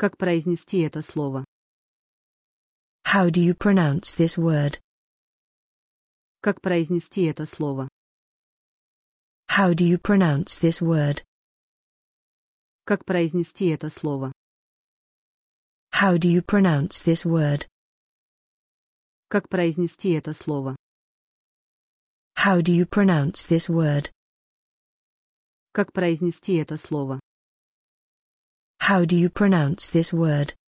Как произнести это слово? How do you pronounce this word? Как произнести это слово? How do you pronounce this word? Как произнести это слово? How do you pronounce this word? Как произнести это слово? How do you pronounce this word? Как произнести это слово? How do you pronounce this word?